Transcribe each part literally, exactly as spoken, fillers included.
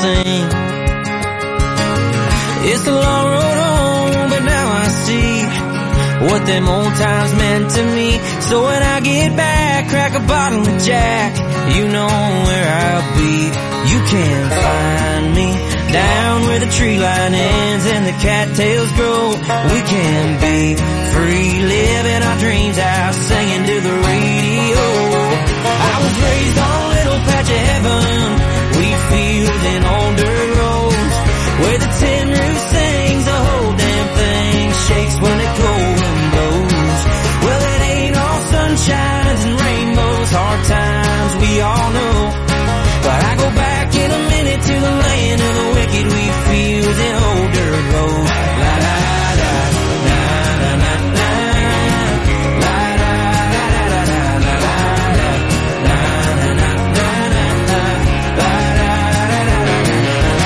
sing. It's a long road home, but now I see what them old times meant to me. So when I get back, crack a bottle of Jack, you know where I'll be. You can find me down where the tree line ends and the cattails grow. We can be free, living our dreams out, singing to the radio. I was raised on a little patch of heaven, wheat fields and old dirt roads, where the tin roof sings, the whole damn thing shakes when the cold wind blows. Well, it ain't all sunshines and rainbows, hard times we all know, but I go back in a minute to the land of the wicked, wheat fields and old dirt roads. La la la, na na na na, la la la la la la la la, na na na na na, la la la la la.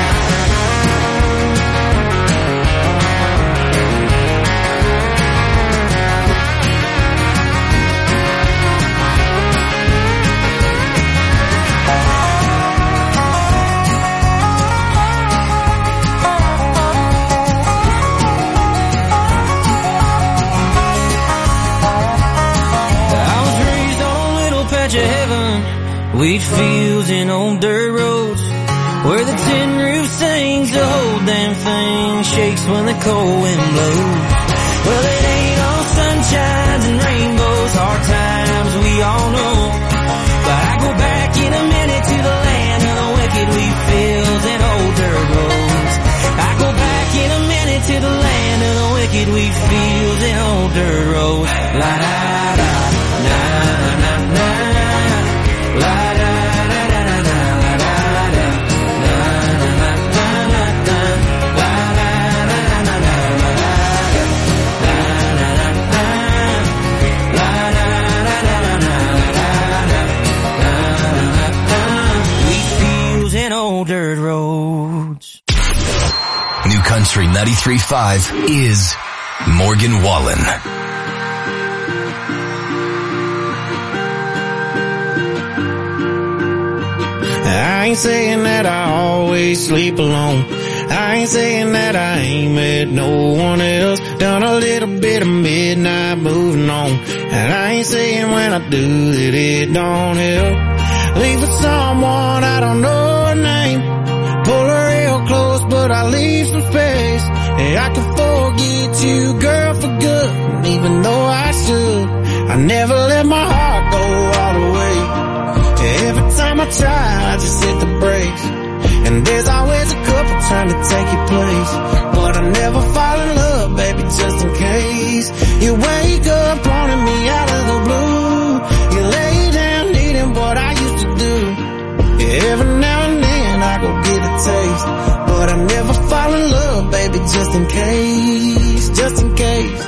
Wheat fields and old dirt roads, where the tin roof sings, the whole damn thing shakes when the cold wind blows. Well, it ain't all sunshines and rainbows, hard times we all know, but I go back in a minute to the land of the wicked, wheat fields and old dirt roads. I go back in a minute to the land of the wicked, wheat fields and old dirt roads. La da da, na na na, la da. Dirt roads. New Country ninety-three point five is Morgan Wallen. I ain't saying that I always sleep alone. I ain't saying that I ain't met no one else. Done a little bit of midnight moving on. And I ain't saying when I do that it don't help. Leave with someone I don't know her name. Pull her real close, but I leave some space. And I can forget you, girl, for good. And even though I should, I never let my heart go all the way. Every time I try, I just hit the brakes. And there's always a couple trying to take your place. But I never fall in love, baby, just in case. You wake up wanting me out of the blue. You lay down needing what I used to do. Yeah, every now and then I go get a taste. But I never fall in love, baby, just in case. Just in case.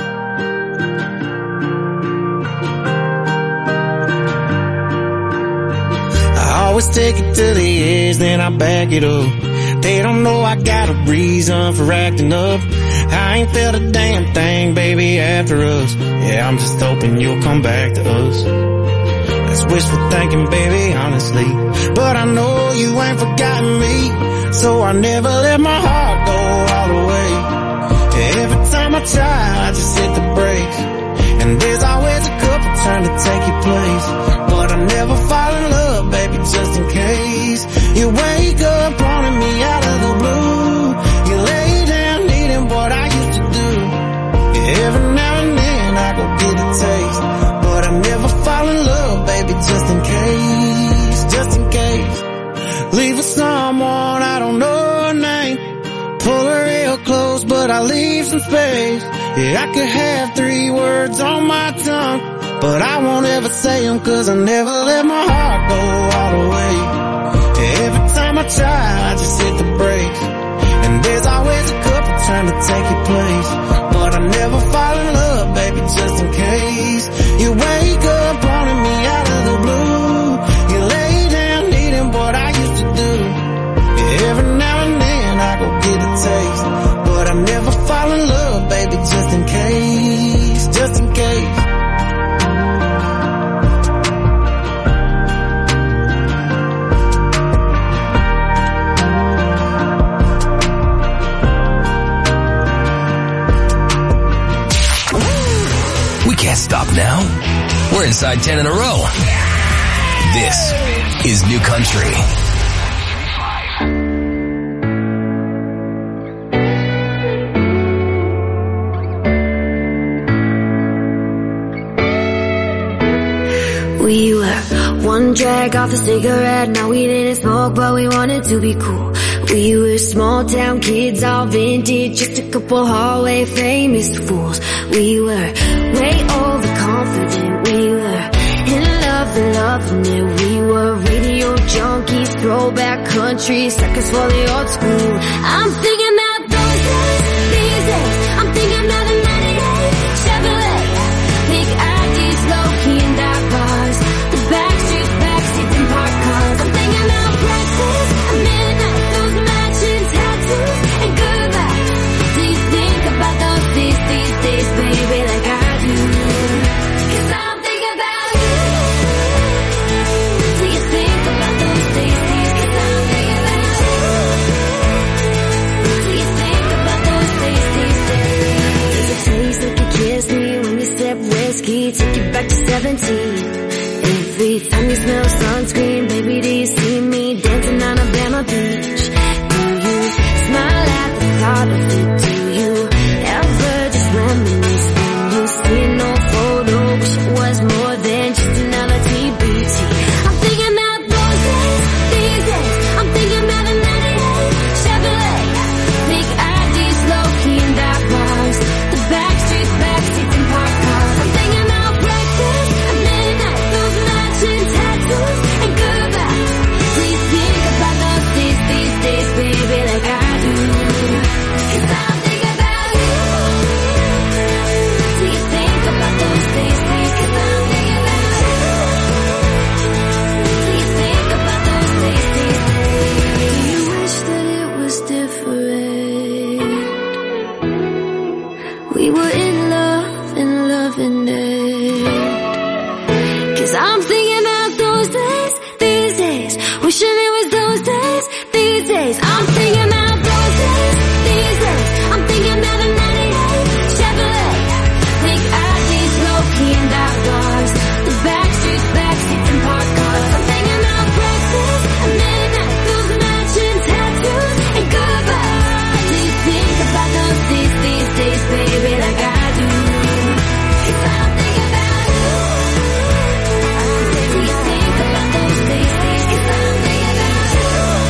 Always take it to the edge, then I back it up. They don't know I got a reason for acting up. I ain't felt a damn thing, baby, after us. Yeah, I'm just hoping you'll come back to us. That's wishful thinking, baby, honestly. But I know you ain't forgotten me, so I never let my heart go all the way. Every time I try, I just hit the brakes. And there's always a couple trying to take your place. But I never fall in love, baby, just in case. You wake up wanting me out of the blue. You lay down needing what I used to do. Yeah, every now and then I go get a taste. But I never fall in love, baby, just in case. Just in case. Leave with someone I don't know her name. Pull her real close, but I leave some space. Yeah, I could have three words on my tongue, but I won't ever say them, cause I never let my heart go all the way. Every time I try, I just hit the brakes. And there's always a couple trying to take your place. But I never fall in love, baby, just in case. You wake up wanting me out of the blue. You lay down needing what I used to do. Yeah, every now and then I go get a taste. But I never fall in love, baby, just in case. Just in case. Can't stop now. We're inside ten in a row. This is New Country. We were one drag off a cigarette. Now we didn't smoke, but we wanted to be cool. We were small town kids, all vintage, just a couple hallway famous fools. We were way overconfident. We were in love and loving it. We were radio junkies, throwback country, suckers for the old school. I'm thinking about those days, these days. I'm thinking about the ninety-eight Chevrolet, big I Ds, low key and dark bars, the back streets, back seats and parked cars. I'm thinking about breakfast at midnight, those matching tattoos and goodbye. Do you think about those days, these days, baby, like I do? 'Cause I'm thinking about you. Do you think about those days, days? 'Cause I'm thinking about you. Do you think about those days, days, days? Does it taste like you kissed me when you sip whiskey? Take you back to seventeen. Every time you smell sunscreen, baby, do you see me dancing on Alabama Beach? Do you smile at the thought of it? Do you ever just reminisce when you see an old photo? Wish it was more than just another T B T. I'm thinking about those days, these days. I'm thinking about the ninety-eight Chevrolet, big I Ds, low key and dark bars, the back streets, back seats and parked cars. I'm thinking about breakfast at midnight, those matching tattoos and goodbye. Please think about those days, these days, baby, like I do. 'Cause I'm thinking about you. Do you think about those days, days? 'Cause I'm thinking about you. Do you think about those days, days, days? Do you wish that it was different? We were in love and loving it. 'Cause I'm thinking about those days, these days. Wishing it was those days, these days. I'm thinking about those days, these days. I'm thinking about the ninety-eight Chevrolet, big I Ds, low key and dark bars, the back streets, back seats and parked cars. I'm thinking about breakfast at midnight, those matching tattoos and goodbye. Do you think about those days, these days, baby, like I do? 'Cause I'm thinking about you. Do you think about those days, days? 'Cause I'm thinking about you.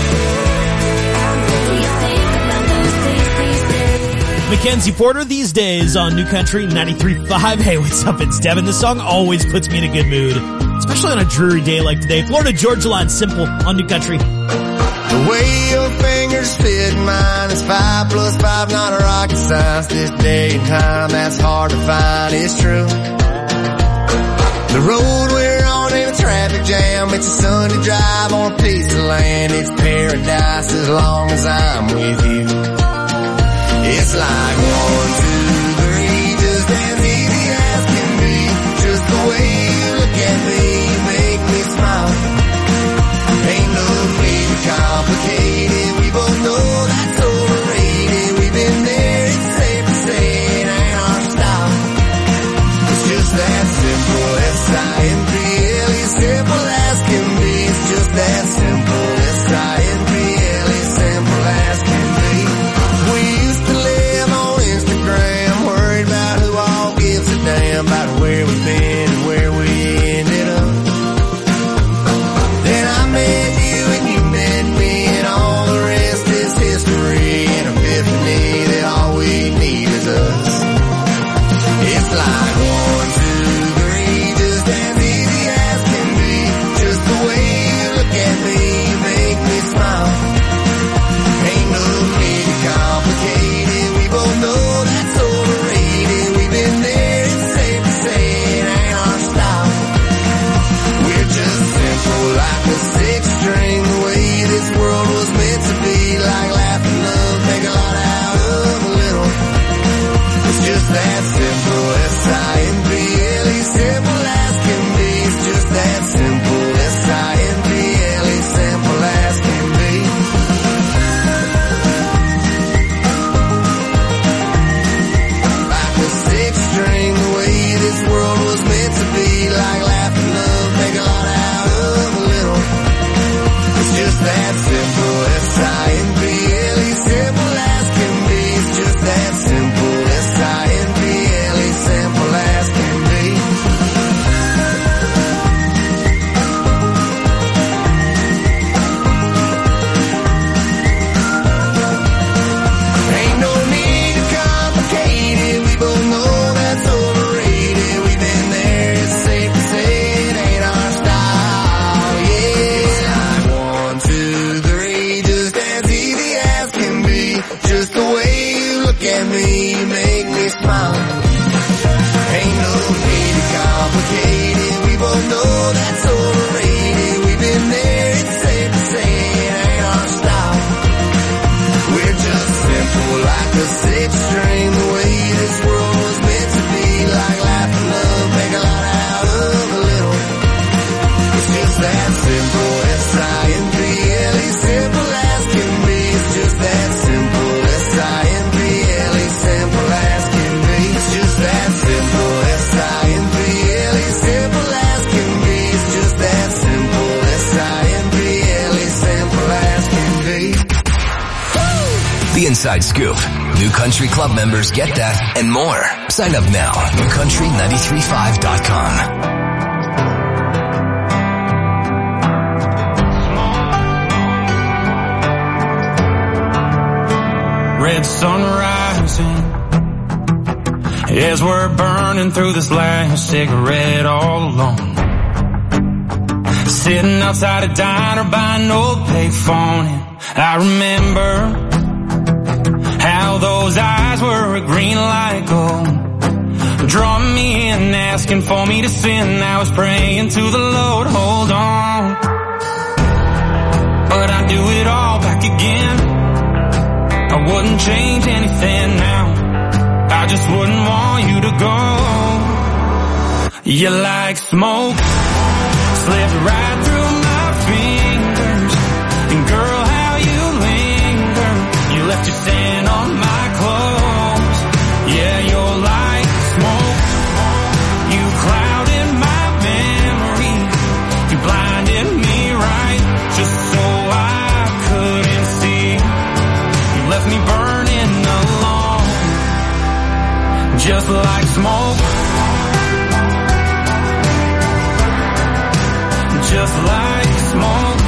Do you think about those days, days, days? Mackenzie Porter, These Days on New Country ninety-three point five. Hey, what's up? It's Devin. This song always puts me in a good mood, especially on a dreary day like today. Florida Georgia Line, Simple on New Country. The way your fingers fit mine is five plus five, not a rocket science. This day and time, that's hard to find, it's true. The road we're on in a traffic jam, it's a Sunday drive on a piece of land. It's paradise as long as I'm with you. It's like one, two, three, just as easy as can be. Just the way you look at me, you make me smile. Ain't no need to complicate it, we both know that's overrated. We've been there, it's safe to say it ain't our style. It's just that simple, S I M P L E, simple as can be. It's just that simple, S I M P L E, simple as can be. We used to live on Instagram, look at me, you make me smile. Ain't no need to complicate it, we both know that's overrated. We've been there, it's safe to say it ain't our style. We're just simple like a six string, the way this world was meant to be. Like laugh and love, make a lot out of a little. It's just that simple, S I M P L E, simple as can be. It's just that simple, S I M P L E, simple as can be. It's just that simple, S I M P L E, simple as can be. It's just that simple, S I M P L E, simple as can be. The Inside Scoop. New Country Club members get that and more. Sign up now. new country nine three five dot com. Red sun rising as we're burning through this last cigarette all alone. Sitting outside a diner by an old payphone, and I remember how those eyes were a green light gold, drawing me in, asking for me to sin. I was praying to the Lord, hold on, but I do it all back again. I wouldn't change anything now, I just wouldn't want you to go. You're like smoke, slipped right through my fingers, and girl, how you linger. You left your scent on my clothes. Yeah, you're like smoke, you clouded my memory, you blinded me right, just so I couldn't see. You left me burning alone, just like smoke, just like smoke.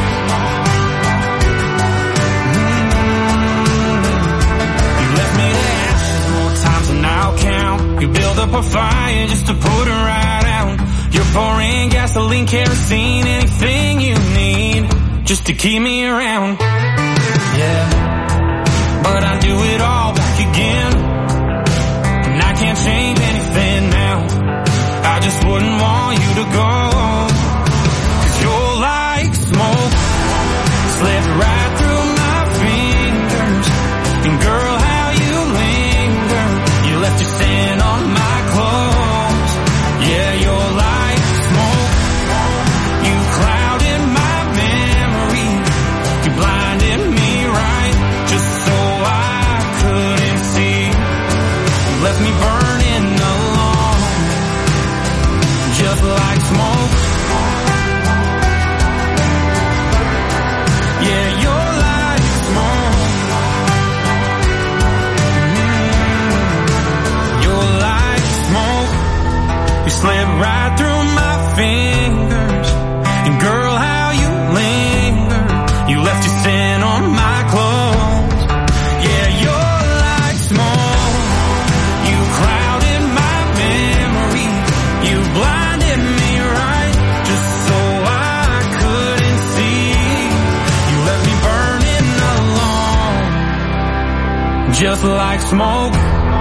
I'll count. You build up a fire just to put it right out. You're pouring gasoline, kerosene, anything you need just to keep me around. Yeah, but I do it all back again, and I can't change anything now. I just wouldn't want you to go, 'cause you're like smoke, slipped right through my fingers, and girl, how you linger. You left your scent on my clothes. Yeah, you're like smoke, you clouded my memory, you blinded me right, just so I couldn't see. You left me burning alone, just like smoke. Yeah, you're like smoke. You slip right through my fingers, and girl, how you linger. You left your scent on my clothes. Yeah, you're like smoke, you clouded my memory, you blinded me right, just so I couldn't see. You left me burning alone, just like smoke,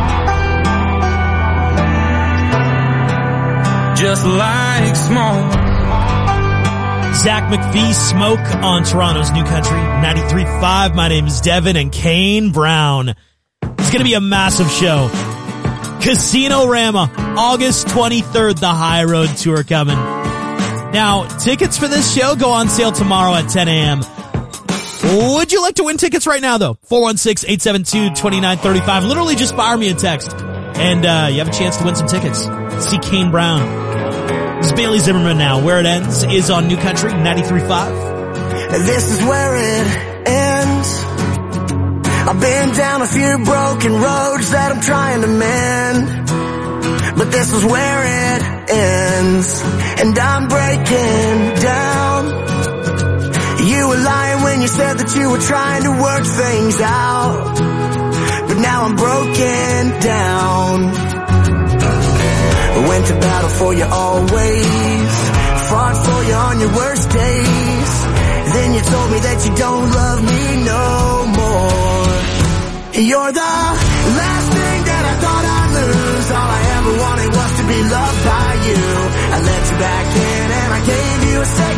just like smoke. Zach McPhee, Smoke on Toronto's New Country ninety-three point five. My name is Devin, and Kane Brown. It's going to be a massive show. Casino-rama, August twenty-third, the High Road Tour coming. Now, tickets for this show go on sale tomorrow at ten a.m. Would you like to win tickets right now, though? four one six, eight seven two, two nine three five. Literally just fire me a text, and uh you have a chance to win some tickets. See Kane Brown. It's Bailey Zimmerman now. Where it ends is on New Country ninety-three point five. This is where it ends. I've been down a few broken roads that I'm trying to mend, but this is where it ends, and I'm breaking down. You were lying when you said that you were trying to work things out, but now I'm broken down. Went to battle for you always, fought for you on your worst days. Then you told me that you don't love me no more. You're the last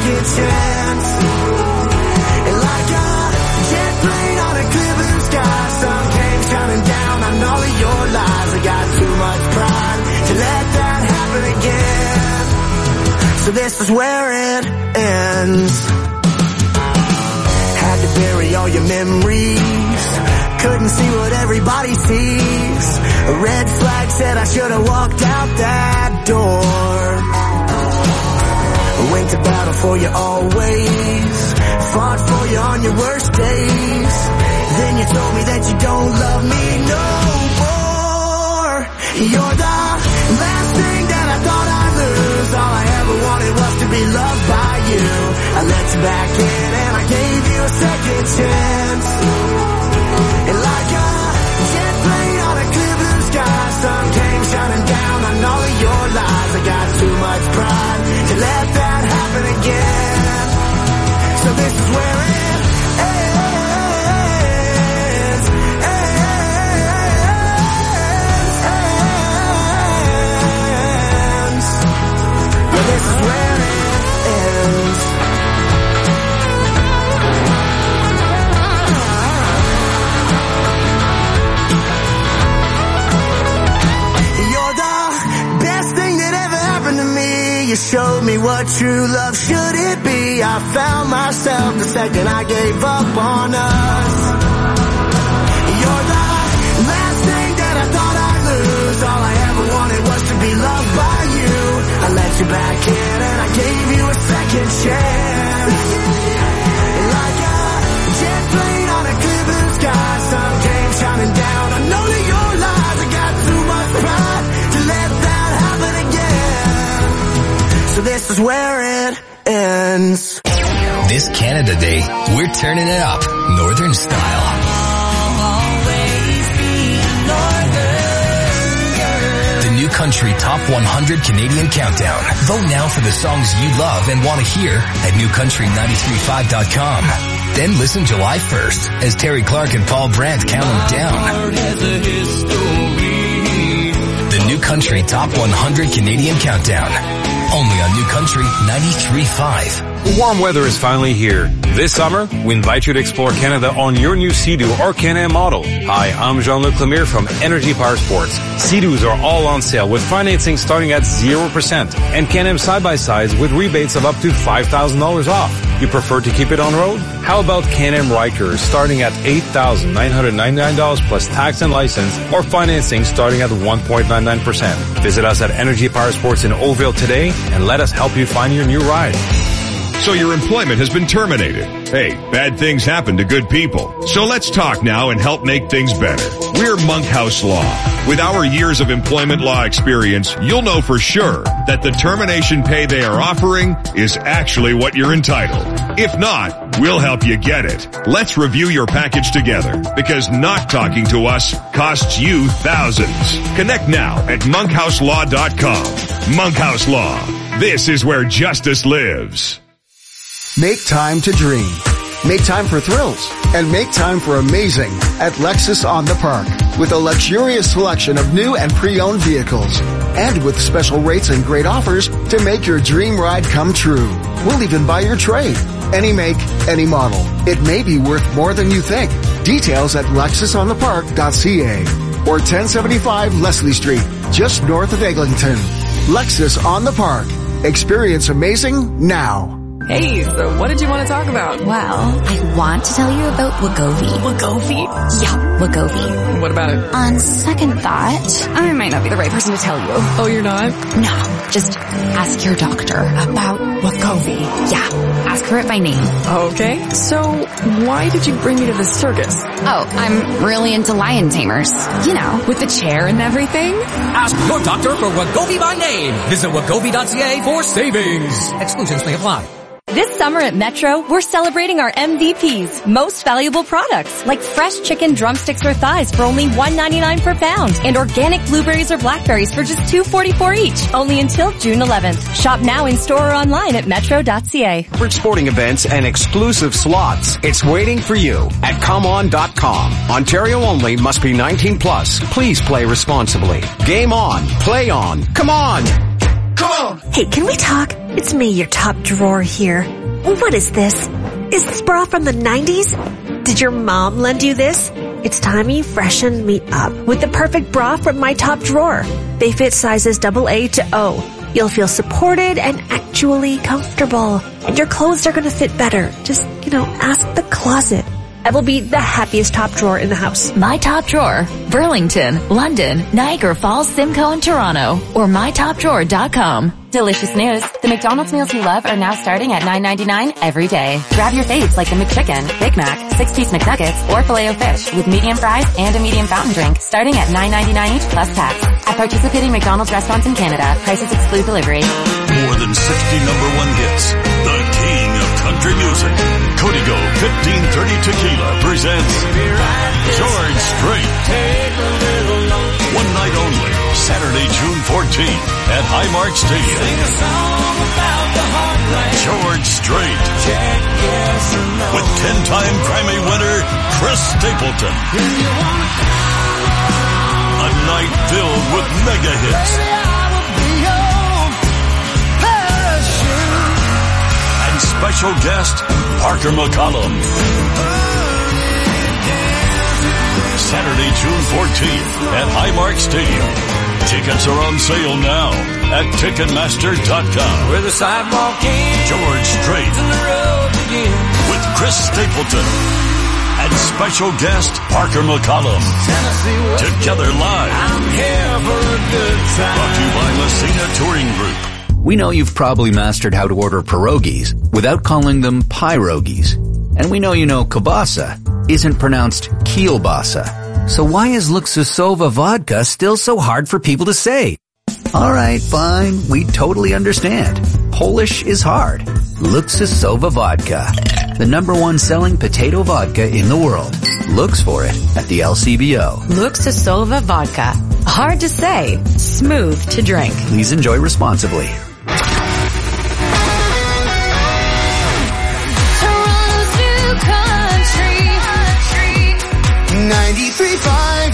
second chance. And like a jet plane on a clear blue sky, sun came shining down on all of your lies. I got too much pride to let that happen again. So this is where it ends. Had to bury all your memories, couldn't see what everybody sees. A red flag said I should have walked out that door. Went to battle for you always, fought for you on your worst days. Then you told me that you don't love me no more. You're the last thing that I thought I'd lose. All I ever wanted was to be loved by you. I let you back in and I gave you a second chance. And like a jet plane on a clear blue sky, sun came shining down on all of your lies. I got too much pride to let that happen again. So this is where it ends. Ends. Yeah, this is where it ends. You showed me what true love should it be. I found myself the second I gave up on us. You're the last thing that I thought I'd lose. All I ever wanted was to be loved by you. I let you back in and I gave you a second chance. Like a jet plane on a clear blue sky, sun came shining down on all of your lies. I got too much pride to let that happen again. So this is where it ends. This Canada Day, we're turning it up, Northern style. The New Country Top one hundred Canadian Countdown. Vote now for the songs you love and want to hear at new country nine three five dot com. Then listen July first as Terry Clark and Paul Brandt count them down. The New Country Top one hundred Canadian Countdown. Only on New Country ninety-three point five. Warm weather is finally here. This summer, we invite you to explore Canada on your new Sea-Doo or Can-Am model. Hi, I'm Jean-Luc Lemire from Energy Power Sports. Sea-Doos are all on sale with financing starting at zero percent and Can-Am side-by-sides with rebates of up to five thousand dollars off. You prefer to keep it on road? How about Can-Am Rykers starting at eight thousand nine hundred ninety-nine dollars plus tax and license, or financing starting at one point nine nine percent. Visit us at Energy Power Sports in Oakville today and let us help you find your new ride. So your employment has been terminated. Hey, bad things happen to good people. So let's talk now and help make things better. We're Monkhouse Law. With our years of employment law experience, you'll know for sure that the termination pay they are offering is actually what you're entitled. If not, we'll help you get it. Let's review your package together, because not talking to us costs you thousands. Connect now at monkhouse law dot com. Monkhouse Law. This is where justice lives. Make time to dream. Make time for thrills. And make time for amazing at Lexus on the Park. With a luxurious selection of new and pre-owned vehicles. And with special rates and great offers to make your dream ride come true. We'll even buy your trade. Any make, any model. It may be worth more than you think. Details at lexus on the park dot c a or ten seventy-five Leslie Street, just north of Eglinton. Lexus on the Park. Experience amazing now. Hey, so what did you want to talk about? Well, I want to tell you about Wegovy. Wegovy? Yeah, Wegovy. What about it? On second thought, I might not be the right person to tell you. Oh, you're not? No, just ask your doctor about Wegovy. Yeah, ask her it by name. Okay, so why did you bring me to the circus? Oh, I'm really into lion tamers. You know, with the chair and everything. Ask your doctor for Wegovy by name. Visit wegovy dot c a for savings. Exclusions may apply. This summer at Metro, we're celebrating our M V Ps, most valuable products, like fresh chicken drumsticks or thighs for only one ninety-nine per pound, and organic blueberries or blackberries for just two forty-four each, only until June eleventh. Shop now in store or online at metro dot c a. For sporting events and exclusive slots, it's waiting for you at come on dot com. Ontario only, must be nineteen plus. Please play responsibly. Game on. Play on. Come on! Come on! Hey, can we talk? It's me, your top drawer here. What is this? Is this bra from the nineties? Did your mom lend you this? It's time you freshen me up with the perfect bra from my top drawer. They fit sizes double A to O. You'll feel supported and actually comfortable. And your clothes are gonna fit better. Just, you know, ask the closet. I will be the happiest top drawer in the house. My Top Drawer, Burlington, London, Niagara Falls, Simcoe, and Toronto, or my top drawer dot com. Delicious news. The McDonald's meals you love are now starting at nine ninety-nine every day. Grab your faves like the McChicken, Big Mac, six-piece McNuggets, or Filet-O-Fish with medium fries and a medium fountain drink starting at nine ninety-nine each plus tax. At participating McDonald's restaurants in Canada, prices exclude delivery. More than sixty number one hits. The king of country music. Código fifteen thirty Tequila presents George Strait. One night only, Saturday, June fourteenth at Highmark Stadium. George Strait. With ten-time Grammy winner Chris Stapleton. A night filled with mega hits. And special guest Parker McCollum. Saturday, June fourteenth at Highmark Stadium. Tickets are on sale now at Ticketmaster dot com. Where the sidewalk ends, George Strait and the road begins. with Chris Stapleton and special guest Parker McCollum. Together live. I'm here for a good time. Brought to you by Messina Touring Group. We know you've probably mastered how to order pierogies without calling them pyrogies. And we know you know kielbasa isn't pronounced kielbasa. So why is Luksusova vodka still so hard for people to say? Alright, fine, we totally understand. Polish is hard. Luksusova vodka. The number one selling potato vodka in the world. Looks for it at the L C B O. Luksusova vodka. Hard to say, smooth to drink. Please enjoy responsibly. ninety-three point five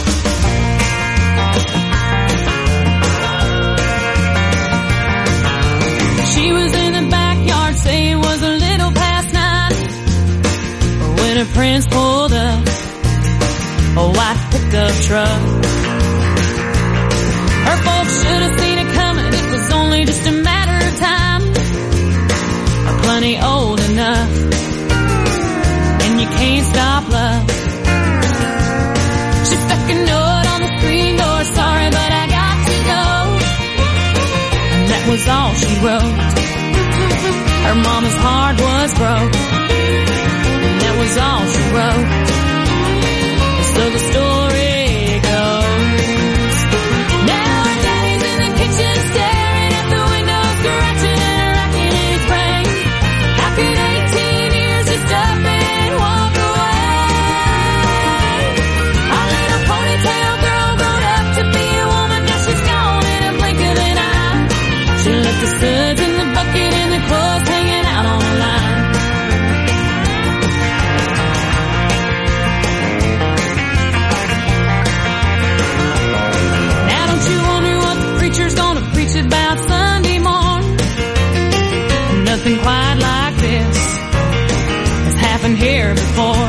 She was in the backyard saying it was a little past nine when her prince pulled up a white pickup truck. Her folks should have seen it coming. It was only just a matter of time. I'm plenty old enough, and you can't stop love. She stuck a note on the screen door, sorry, but I got to go. And that was all she wrote. Her mama's heart was broke. And that was all she wrote. And so the story goes. Now her daddy's in the kitchen staring at the window, scratching and racking his brain. How could eighteen years just up and walk away? She left the suds in the bucket and the clothes hanging out on the line. Now don't you wonder what the preacher's gonna preach about Sunday morn? Nothing quite like this has happened here before.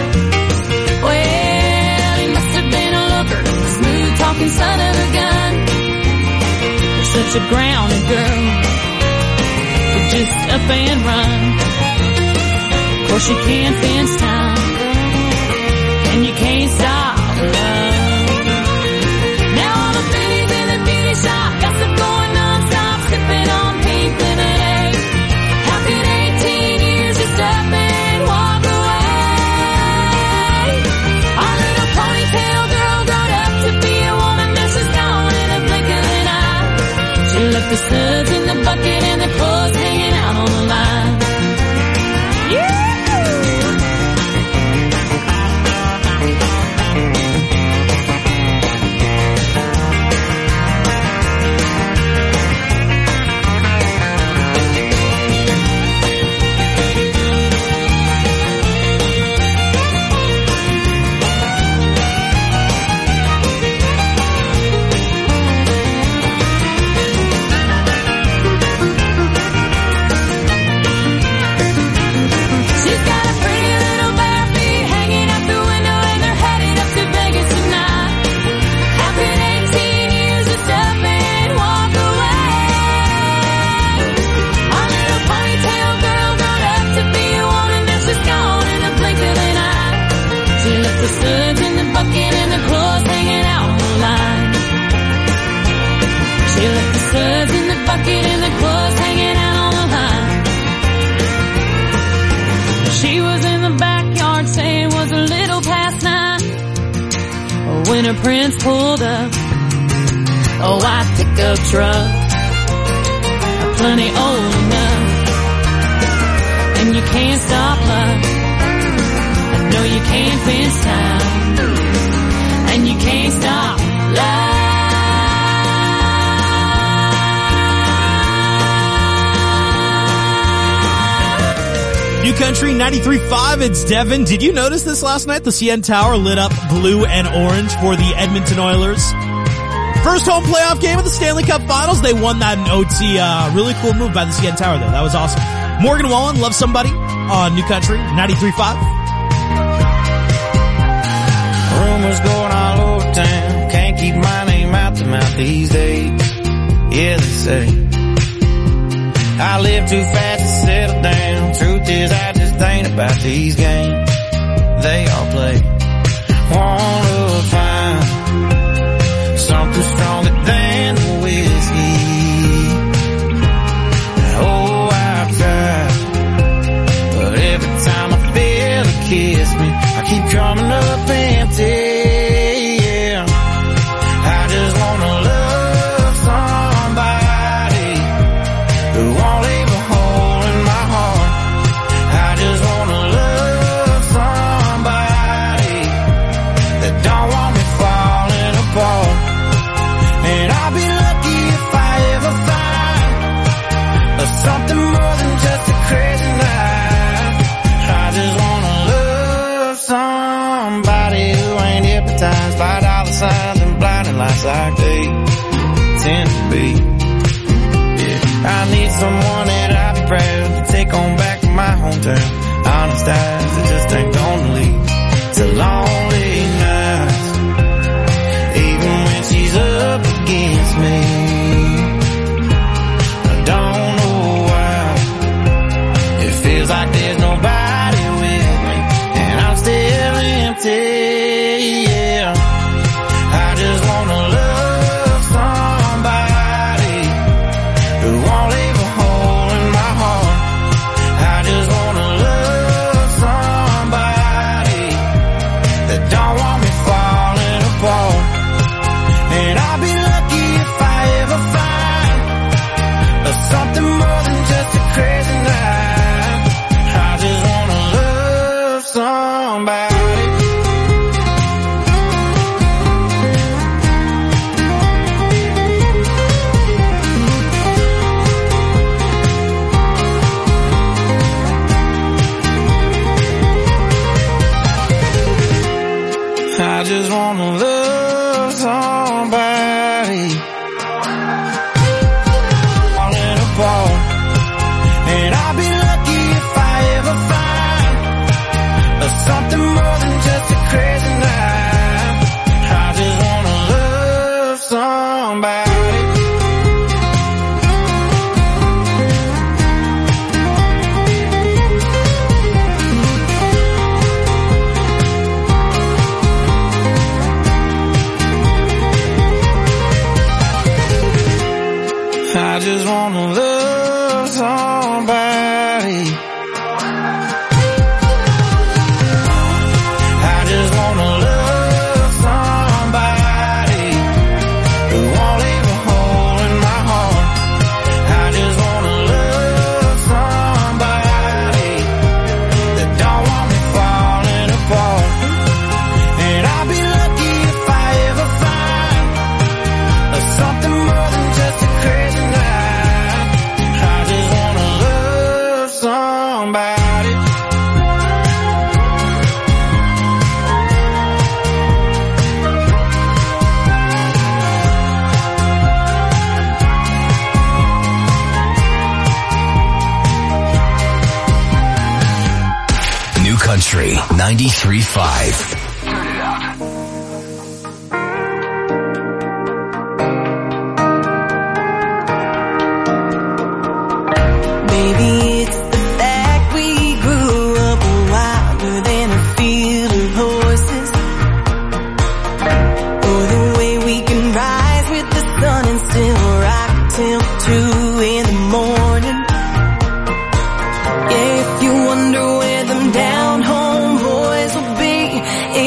Well, he must have been a looker, a smooth talking son of a gun. Such a grounded girl could just up and run. Of course you can't fence time, and you can't stop love. Now all the beauties in the beauty shop gossip going non-stop, sipping on pink lemonade. How could eighteen years just up and walk away? Our little ponytail girl grown up to be a woman, now she's gone in a blink of an eye. She left the suds in the bucket and the clothes hanging out on the line. Yeah! when her prince pulled up. Oh, I pickup truck, plenty old enough, and you can't stop love. I know you can't fence time, and you can't stop love. New Country ninety-three point five, it's Devin. Did you notice this last night? The C N Tower lit up blue and orange for the Edmonton Oilers. First home playoff game of the Stanley Cup Finals. They won that in O T. Uh, really cool move by the C N Tower there. That was awesome. Morgan Wallen, Love Somebody on New Country ninety-three point five. Rumors going all over town. Can't keep my name out the mouth these days. Yeah, they say I live too fast to settle down. Truth is, I just ain't about these games they all play. Wanna find something stronger than the whiskey. Oh, I've tried, but every time I feel it kiss me, I keep coming up empty. Yeah, I just wanna love somebody who won't leave a hole in my heart. I just wanna love somebody that don't want me falling apart. And I'll be lucky if I ever find something more than just a crazy night. I just wanna love somebody who ain't hypnotized by dollar signs and blinding lights like they tend to be. I need someone that I'll be proud to take on back to my hometown. Honest eyes that just ain't gonna leave. It's a lonely night, even when she's up against me. I don't know why it feels like there's nobody with me, and I'm still empty. Yeah, I just wanna love somebody who won't leave a hole in my heart. I just wanna love somebody that don't want me falling apart. And I'll be lucky if I ever find something more than just a crazy night. I just wanna love somebody. I just wanna love somebody. Falling apart. And I'll be lucky if I ever find something more than just a crazy night. I just wanna love somebody. I just wanna love somebody. I just wanna love somebody who won't leave a hole in my heart. I just wanna love somebody that don't want me falling apart. And I'll be lucky if I ever find something more than just a crazy night. I just wanna love somebody. New Country ninety-three point five. Maybe it's the fact we grew up wilder than a field of horses, or the way we can rise with the sun and still rock till two in the morning. Yeah, if you wonder where them down home boys will be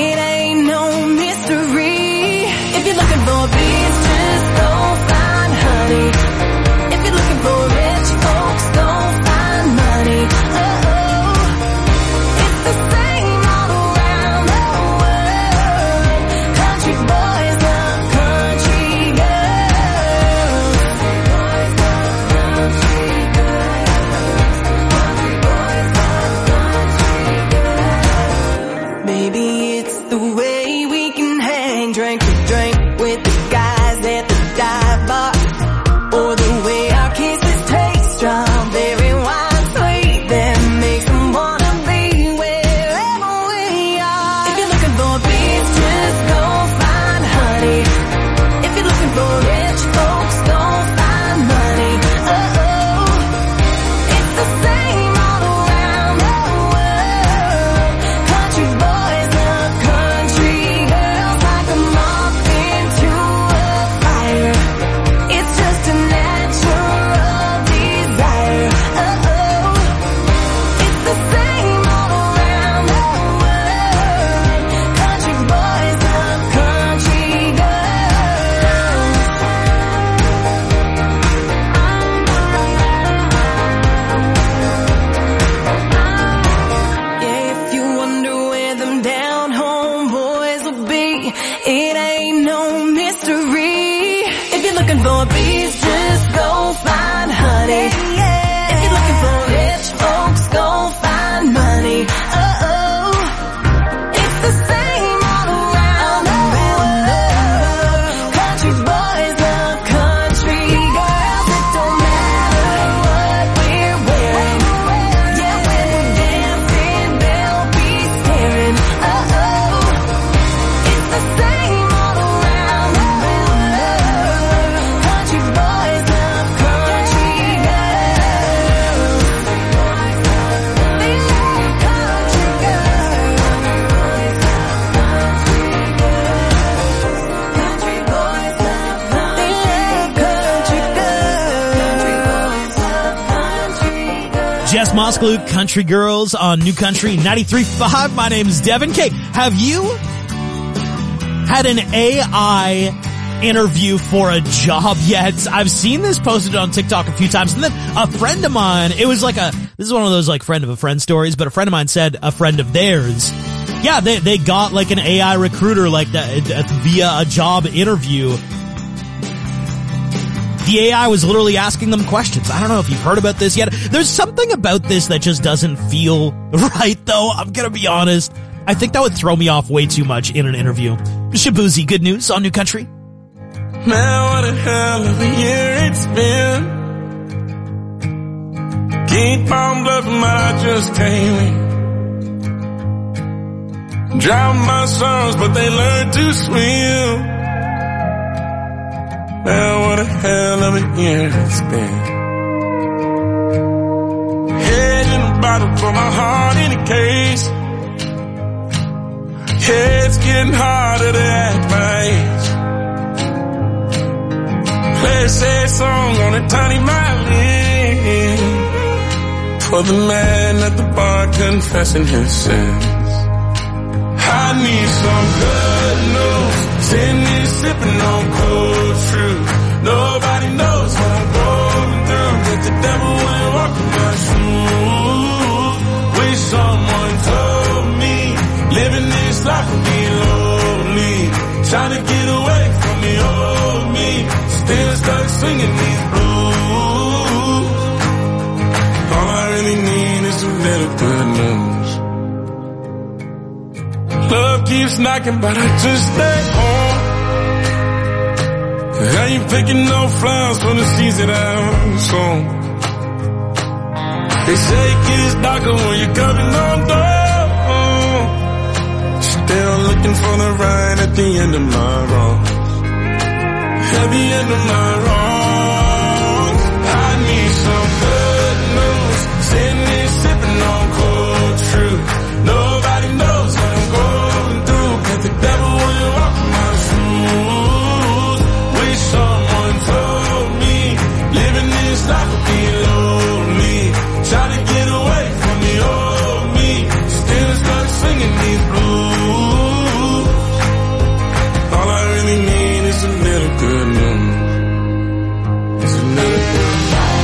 me. It ain't no mystery. If you're looking for peace, just go find honey. If you're looking for rich folks, go find money. Oh, it's the same all around the world. Country boys love country girls. It don't matter what we're wearing. Yeah, when we're dancing, they'll be staring. Oh, it's the same all around the world. Country boys love country girls. They love country girls. Country boys love country girls. Jess Moskalew, Country Girls on New Country ninety-three point five. My name's Devin K. Have you had an A I interview for a job yet? I've seen this posted on TikTok a few times, and then a friend of mine, it was like a, this is one of those like friend of a friend stories, but a friend of mine said a friend of theirs, yeah, they, they got like an A I recruiter like that uh, via a job interview. The A I was literally asking them questions. I don't know if you've heard about this yet. There's something about this that just doesn't feel right, though. I'm gonna be honest. I think that would throw me off way too much in an interview. Shabuzi, good news on New Country. Man, what a hell of a year it's been. Keep on bluffing, but I just can't win. Drown my sorrows, but they learn to swim. Man, what a hell of a year it's been. Head in a bottle, put my heart in a case. Yeah, it's getting harder to act my age. Play a sad song on a tiny violin for the man at the bar confessing his sins. I need some good news. Sitting here sipping on cold truth. Nobody knows what I'm going through, but the devil wouldn't walk in my shoes. Wish someone told me living this life would be lonely. Trying to get away from the old me. Still stuck singing these blues. All I really need is a little good news. Love keeps knocking, but I just stay home. I ain't picking no flowers for the season I'm sown. They say it gets darker when you're coming on down. Still looking for the right at the end of my wrongs. At the end of my wrongs. I need some good news. Sitting here sipping on cold truth. Nobody knows what I'm going through, but the devil wouldn't walk in my shoes. Wish someone told me living this life would be lonely. Trying to get away from the old me. Still stuck singing these blues. All I really need is a little good news. It's a little good news.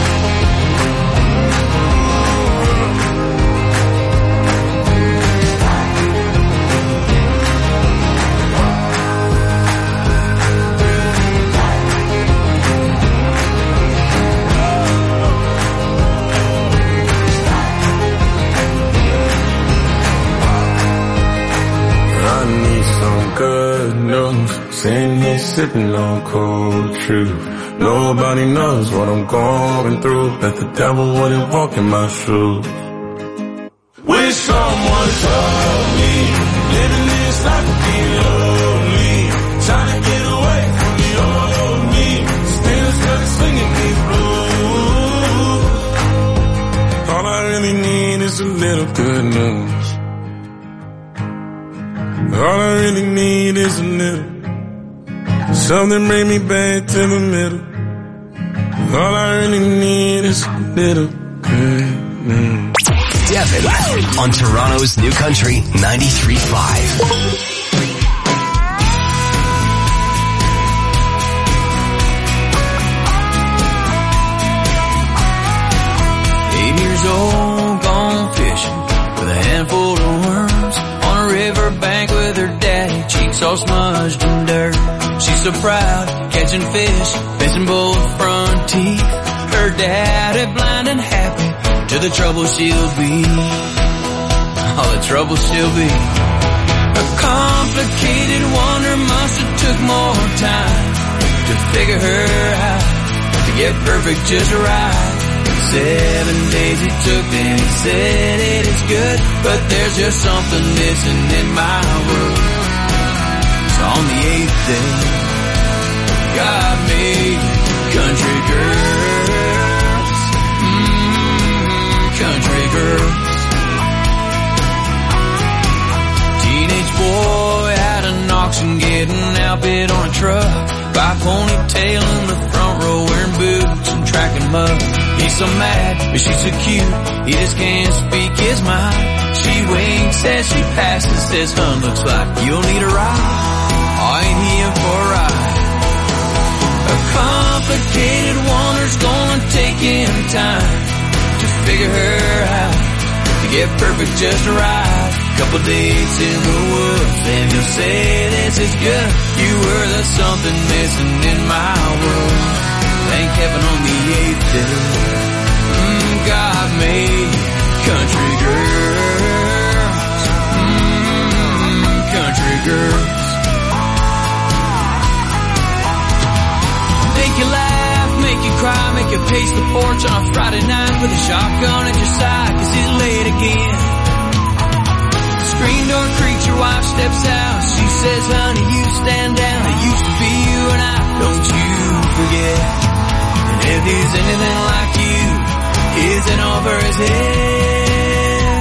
Good news, sitting here sipping on cold truth. Nobody knows what I'm going through, but the devil wouldn't walk in my shoes. Wish someone told me living this life would be lonely. Trying to get away from the old me. Still stuck singing these blues. All I really need is a little good news. All I really need is a little something bring me back to the middle. All I really need is a little good news. Devin on Toronto's New Country ninety-three point five. Eight years old, gone fishing with a handful of worms on a riverbank with her daddy, cheeks boots all smudged in dirt. She's so proud, catching fish, missing both front teeth. Her daddy blind and happy to the trouble she'll be. All the trouble she'll be. A complicated wonder must have took more time to figure her out, to get perfect just right. Seven days it took, then he said it is good, but there's just something missing in my world. So on the eighth day, God made country girls, mm, country girls. Teenage boy out of Knoxon getting outbid on a truck by ponytail in the front row, wearing boots and tracking mud. He's so mad, but she's so cute, he just can't speak his mind. She winks as she passes, says, hun, looks like you'll need a ride. Oh, ain't he in for a ride? A complicated wonder's gonna take him time to figure her out, to get perfect just right. Couple days in the woods, and you'll say this is good. You were the something missing in my world. Thank heaven on the eighth day, mm, God made country girls, mm, country girls. Make you laugh, make you cry, make you pace the porch on a Friday night with a shotgun at your side, 'cause it's late again. Screen door creaks, your wife steps out. She says, honey, you stand down. It used to be you and I, don't you forget. And if he's anything like you, is it over his head?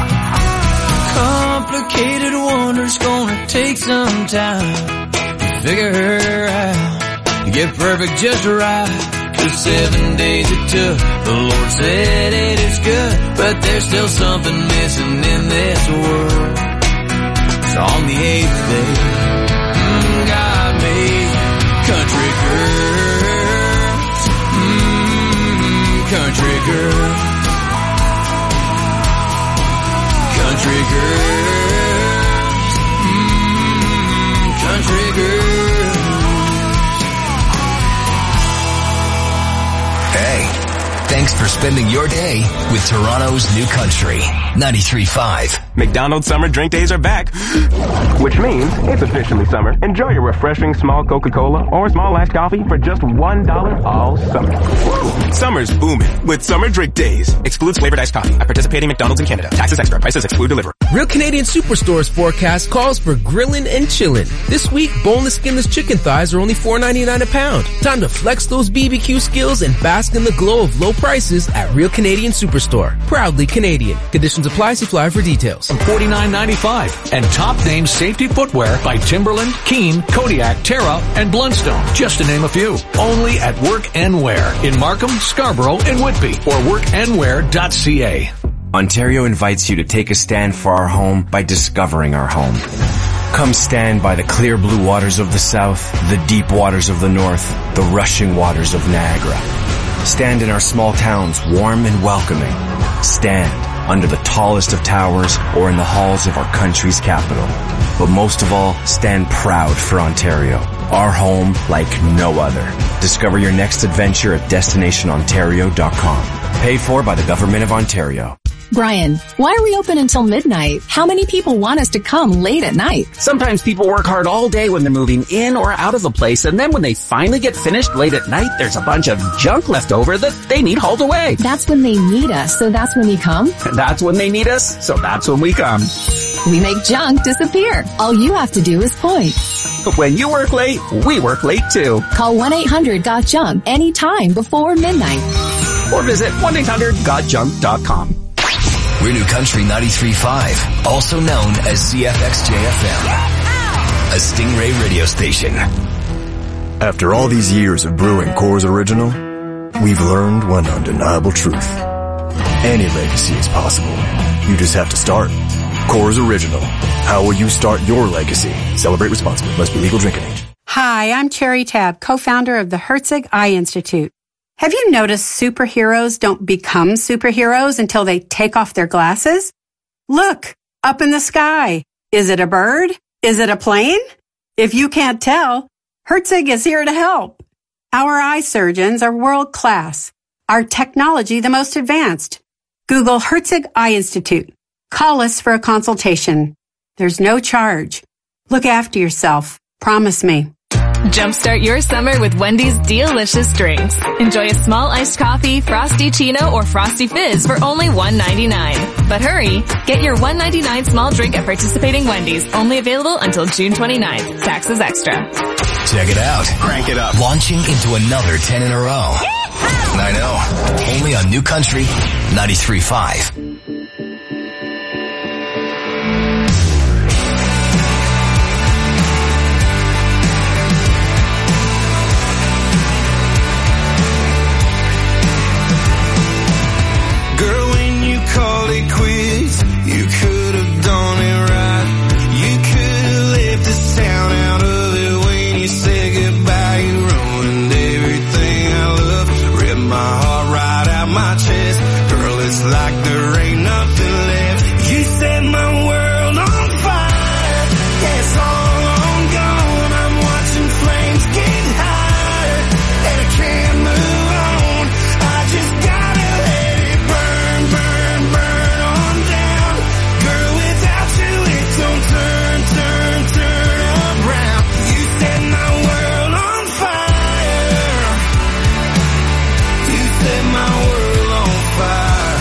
Complicated wonder's gonna take some time to figure her out, to get perfect just right. 'Cause seven days it took, the Lord said it is good, but there's still something missing in this world. So on the eighth day, mm, God made country girls, mm, country girls, country girls, mm, country girls. Hey, thanks for spending your day with Toronto's New Country, ninety-three point five. McDonald's summer drink days are back, which means it's officially summer. Enjoy your refreshing small Coca-Cola or small iced coffee for just one dollar all summer. Whoa. Summer's booming with summer drink days. Excludes flavored iced coffee at participating McDonald's in Canada. Taxes extra. Prices exclude delivery. Real Canadian Superstore's forecast calls for grilling and chilling. This week, boneless skinless chicken thighs are only four ninety-nine a pound. Time to flex those B B Q skills and bask in the glow of low prices at Real Canadian Superstore. Proudly Canadian. Conditions apply. See flyer for details. forty-nine ninety-five and top name safety footwear by Timberland, Keen, Kodiak, Terra, and Blundstone, just to name a few. Only at Work and Wear in Markham, Scarborough, and Whitby, or work and wear dot c a. Ontario invites you to take a stand for our home by discovering our home. Come stand by the clear blue waters of the south, the deep waters of the north, the rushing waters of Niagara. Stand in our small towns, warm and welcoming. Stand under the tallest of towers or in the halls of our country's capital. But most of all, stand proud for Ontario, our home like no other. Discover your next adventure at destination ontario dot com. Paid for by the Government of Ontario. Brian, why are we open until midnight? How many people want us to come late at night? Sometimes people work hard all day when they're moving in or out of a place, and then when they finally get finished late at night, there's a bunch of junk left over that they need hauled away. That's when they need us, so that's when we come? That's when they need us, so that's when we come. We make junk disappear. All you have to do is point. When you work late, we work late too. Call one eight hundred got junk anytime before midnight. Or visit one eight hundred got junk dot com. We're New Country ninety-three point five, also known as C F X J F M, a Stingray radio station. After all these years of brewing Coors Original, we've learned one undeniable truth. Any legacy is possible. You just have to start. Coors Original. How will you start your legacy? Celebrate responsibly. Must be legal drinking age. Hi, I'm Cherry Tabb, co-founder of the Herzig Eye Institute. Have you noticed superheroes don't become superheroes until they take off their glasses? Look, up in the sky. Is it a bird? Is it a plane? If you can't tell, Herzig is here to help. Our eye surgeons are world class. Our technology the most advanced. Google Herzig Eye Institute. Call us for a consultation. There's no charge. Look after yourself. Promise me. Jumpstart your summer with Wendy's delicious drinks. Enjoy a small iced coffee, Frosty Chino, or Frosty Fizz for only one ninety-nine. But hurry, get your one ninety-nine small drink at participating Wendy's. Only available until June twenty-ninth. Taxes extra. Check it out. Crank it up. Launching into another ten in a row. I know. Only on New Country ninety-three point five. Call it quits. You could have done it right. You could have left this town out of it when you said goodbye. You ruined everything I love. Ripped my heart right out my chest. Girl, it's like there ain't nothing left. You set my world on fire. Yeah, it's all on gone. I'm watching flames get higher, and I can't move on. I just gotta let it burn, burn, burn on down. Girl, without you it don't turn, turn, turn around. You set my world on fire. You set my world on fire.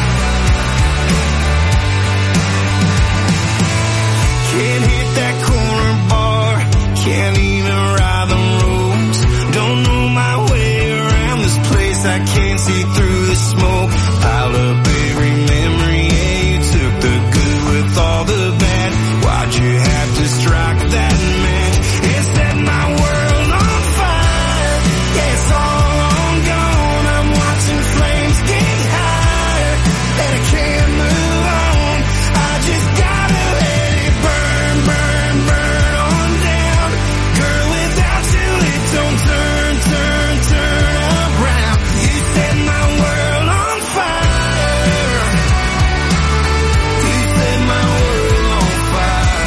Can't hit that corner bar. Can't even ride the roads. Don't know my way around this place. I can't see through the smoke. Pile up every memory. Yeah, you took the good with all the bad. Why'd you have to strike that match? It set my world on fire. Yeah, it's all on gone. I'm watching flames get higher, and I can't move on. I just gotta let it burn, burn, burn on down. Girl, without you it don't turn, turn, turn around. You set my world on fire. You set my world on fire.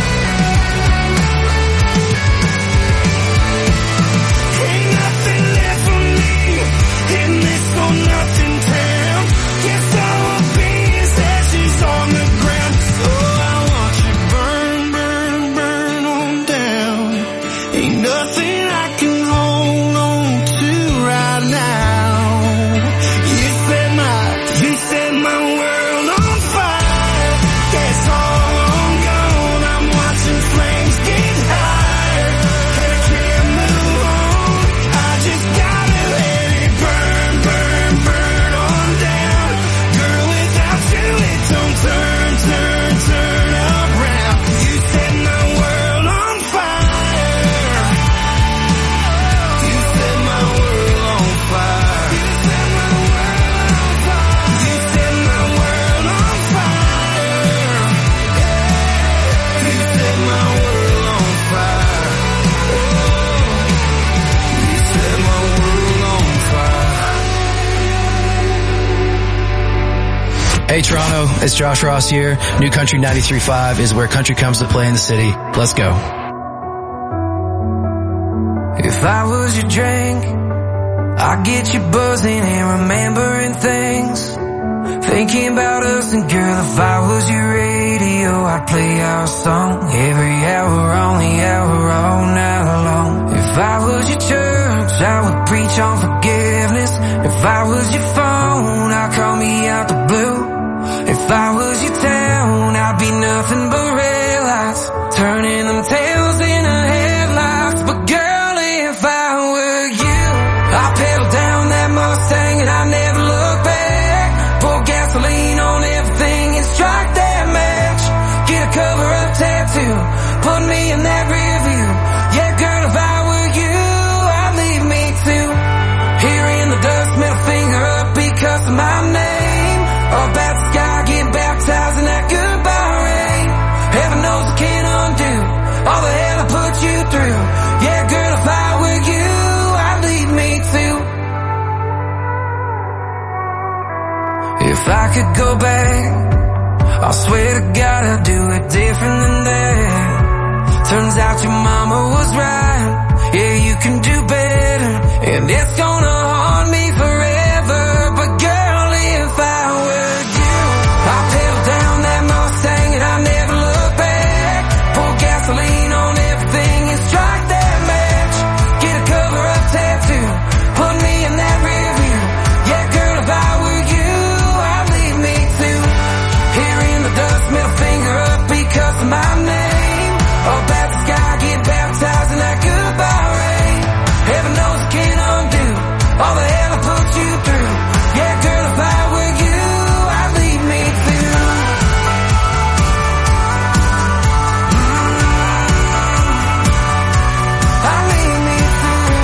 Ain't nothing left for me in this for nothing town. Guess I will be as ashes on the ground. So I want you burn, burn, burn on down. Ain't nothing I can hold on to right now. You set my, you set my world on fire. Yeah, it's all on gone. I'm watching flames get higher, and I can't move on. I just gotta let it burn, burn, burn on down. Girl, without you it don't turn, turn, turn around. You set my world on fire. You set my world on fire. You set my world on fire. You set my world on fire. You set my world on fire. You set my world on fire. Hey Toronto, it's Josh Ross here. New Country ninety-three point five is where country comes to play in the city. Let's go. If I was your drink, I'd get you buzzing and remembering things. Thinking about us, and girl, if I was your radio, I'd play our song every hour on the hour all night long. If I was your church, I would preach on forgiveness. If I was your phone, I'd call me out the blue. If I was your town, I'd be nothing but red lights, turning them tails into headlights. But girl, if I were you, I'd pedal down that Mustang and I'd never look back. Pour gasoline on everything and strike that match. Get a cover-up tattoo, put me in that rear view. Yeah, girl, if I were you, I'd leave me too. Here in the dust, middle finger up because of my name. Up at the sky, get baptized in that goodbye rain. Heaven knows I can't undo all the hell I put you through. Yeah, girl, if I were you, I'd leave me too. If I could go back, I swear to God I'd do it different than that. Turns out your mama was right. Yeah, you can do better, and it's gonna haunt me forever. But girl, if I were you, I'd pedal down that Mustang and I never look back. Pour gasoline on everything and strike that match. Get a cover-up tattoo, put me in that rear view. Yeah, girl, if I were you, I'd leave me too. Here in the dust, middle finger up because of my name. Up at the sky, get baptized in that goodbye rain. Heaven knows I can't undo all the hell I put you through. Yeah, girl, if I were you, I'd leave me too. I'd leave me too.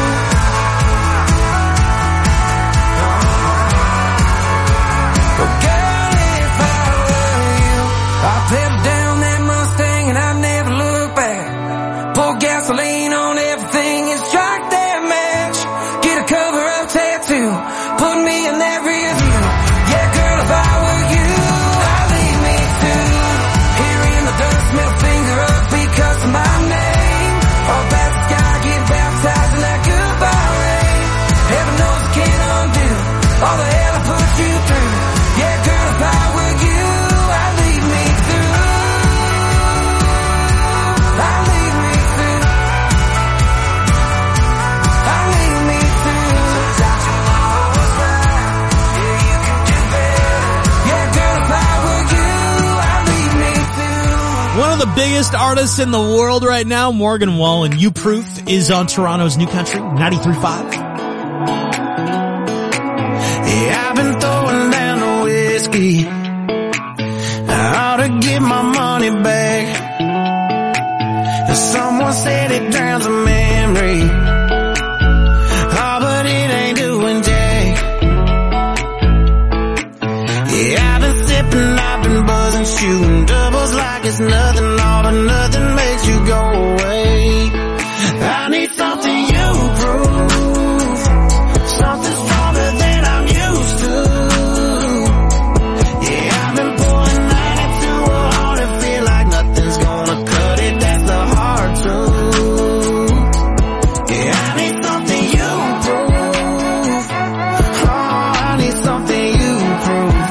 But girl, if I were you, I'd pedal down that Mustang and I'd never look back. Pour gasoline on everything and strike that match. Get a cover-up tattoo, put me in that rear view. Yeah, girl, if I were you, I'd leave me too. Here in the dust, middle finger up because of my name. Up at the sky, get baptized in that goodbye rain. Heaven knows I can't undo all the hell I put you through. Yeah, girl, if I were you, I'd leave me through. I'd leave me through. I'd leave me through. Sometimes your mama was right. Yeah, you can do better. Yeah, girl, if I were you, I'd leave me through. One of the biggest artists in the world right now, Morgan Wallen, You Proof, is on Toronto's New Country, ninety-three point five. Yeah, I've been throwing down the whiskey. I ought to get my money back. Someone said it drowns a memory. Oh, but it ain't doing jack. Yeah, I've been sipping, I've been buzzing, shooting doubles like it's nothing. All but nothing makes you go away. I need something you prove, something stronger than I'm used to. Yeah, I've been pouring ninety-two on and feel like nothing's gonna cut it. That's the hard truth. Yeah, I need something you prove. Oh, I need something you prove.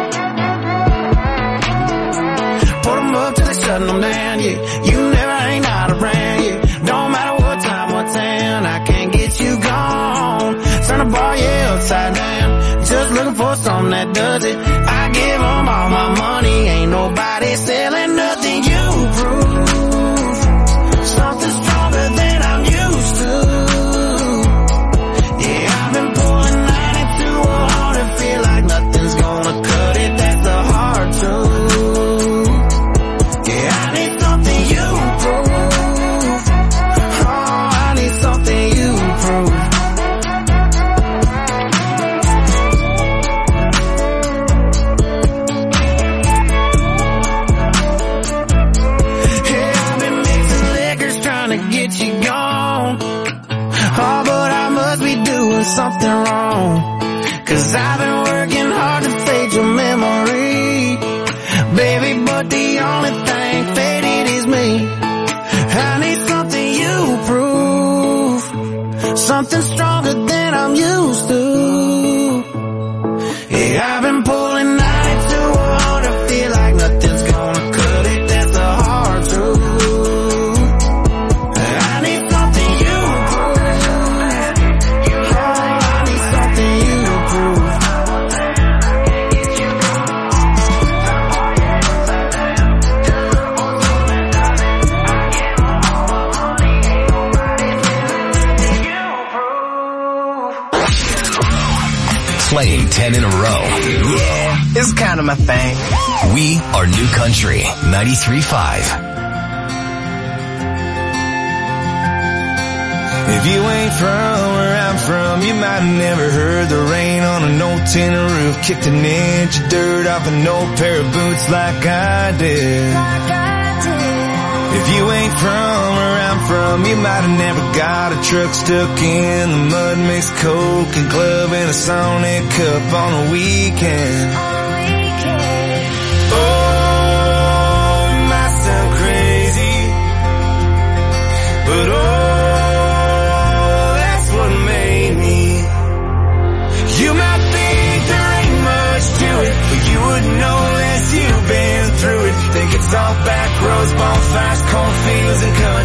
Put 'em up till they shutting them down, yeah. You never ain't out around, yeah. Don't matter what time, what town, I can't get you gone. Turn the bar, yeah, upside down. Just looking for something that does it. I give 'em all my money, ain't nobody selling nothing. You prove something stronger than I'm used to. Yeah, I've been pouring ninety-two on and feel like nothing's gonna cut it. That's the hard truth. Yeah, I need something you prove. Oh, I need something you prove. Yeah, I've been mixing liquors trying to get you gone. Oh, but I must be doing something wrong. Cause I've been working hard to fade your memory, baby, but the only thing faded is me. I need something you prove, something stronger than I'm used to. Yeah, I've been pulling ninety-two on to feel like nothing's gonna cut it. That's the hard truth. I need something you prove. Oh, I need something you prove. Playing ten in a row. Yeah, it's kind of my thing. We are New Country ninety-three point five. If you ain't from where I'm from, you might have never heard the rain on an old tin roof kicked an inch of dirt off an old pair of boots like I did. If you ain't from where I'm from, you might have never got a truck stuck in the mud, mixed coke and club in a Sonic cup on a weekend. Oh, it might sound crazy,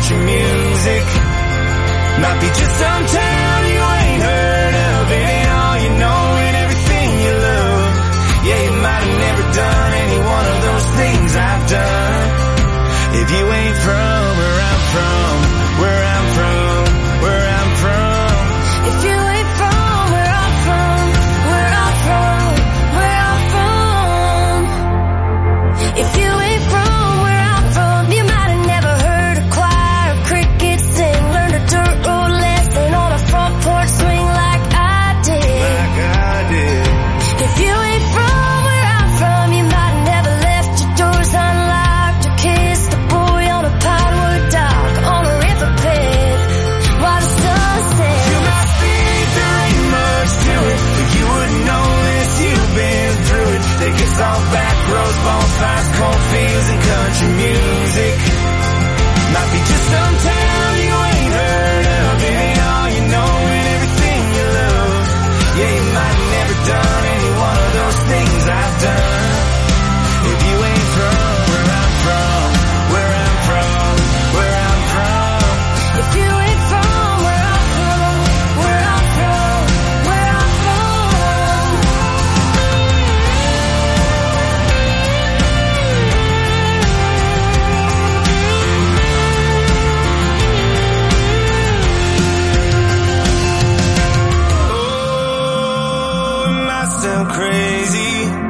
country music. Might be just some town you ain't heard of. It ain't all you know and everything you love. Yeah, you might have never done any one of those things I've done. If you ain't from where I'm from, where I'm from, where I'm from. If you ain't from where I'm from, where I'm from, where I'm from. If you ain't from where I'm from, you might have never heard a choir of crickets sing, learned a dirt road lesson on a front porch swing like I did. Like I did. If you ain't from where I'm from, you might have never left your doors unlocked or kissed a boy on a pinewood dock on a riverbed while the sun sets. You might think there ain't much to it, but you wouldn't know unless you've been through it. Take us all back, roads, bonfires, cornfields, and country music. Might be just some town you ain't heard of. It ain't all you know and everything you love. Yeah, you might have never done any one of those things I've done. If you ain't from where I'm from, where I'm from, where I'm from. If you ain't from where I'm from, where I'm from, where I'm from. Oh, it might sound crazy,